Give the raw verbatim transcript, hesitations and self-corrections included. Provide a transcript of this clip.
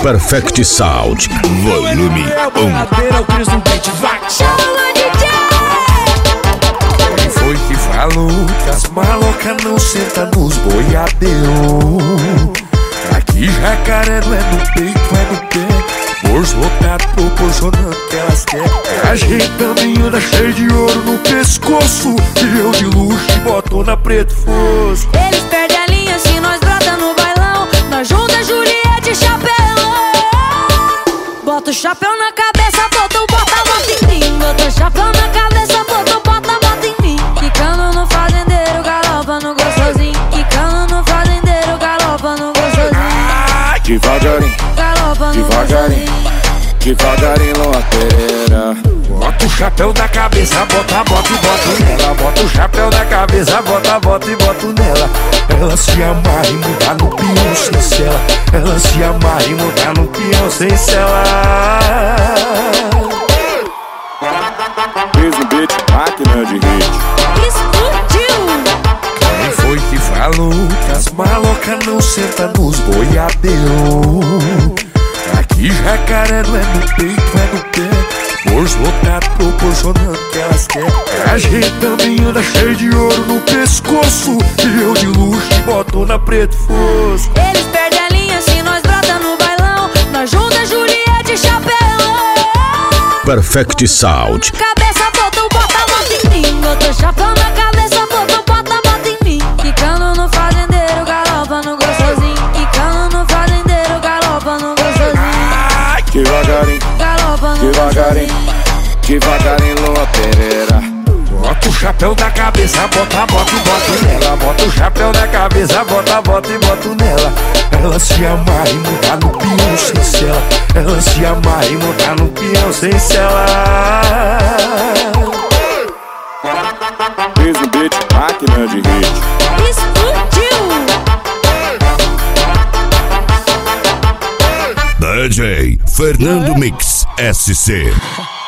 Perfect Sound, volume um. Quem foi que falou que as malocas não sentam nos boiadeiros? Aqui jacaré não é no peito, é no pé. Bolso lotado proporcionando que elas querem. A gente também anda cheio de ouro no pescoço, e eu de luxo e botona preto fosco. Eles perdem a linha se nós brota no bailão. Nós junta Juliette e chapéu. Bota o chapéu na cabeça, bota o bota, bota em mim. Bota o chapéu na cabeça, bota o bota, bota em mim. Quicando no fazendeiro, galopa no gostosinho. Quicando no fazendeiro, galopa no gostosinho. Devagarinho, Galopa no devagarinho, gostosinho. devagarinho, Lua Pereira. Bota o chapéu na cabeça, bota, bota e bota nela. Bota o chapéu na cabeça, bota, bota e bota nela. Ela se amarra e muda no peão sem cela. Ela se amarra e muda no peão sem cela. Fez um beat, máquina de hit. Explodiu! Quem foi que falou que as malocas não sentam nos boiadeiros? Aqui jacaré não é no peito, é no pé. Bolso lotado proporcionando que elas querem. A gente também anda cheio de ouro no pescoço, e eu de luxo e botona preto fosco. Eles perdem a linha se nós brota no bailão. Nós junta Juliette e chapéu. Perfect Sound, Cabeça, bota o bota, bota em mim. Bota o chapéu na cabeça, bota o bota, bota em mim. Quicando no fazendeiro, galopa no gostosinho. Quicando no fazendeiro, galopa no gostosinho. Devagarinho, Galopa no devagarinho, gostosinho. devagarinho, Lua Pereira. Bota o chapéu na cabeça, bota, bota e bota nela. Bota o chapéu na cabeça, bota, bota e bota nela. Ela se amarra e muda no peão sem cela. Ela se amarra e muda no peão sem cela. Fez um beat, máquina de hit. Explodiu! D J Fernando Mix S C.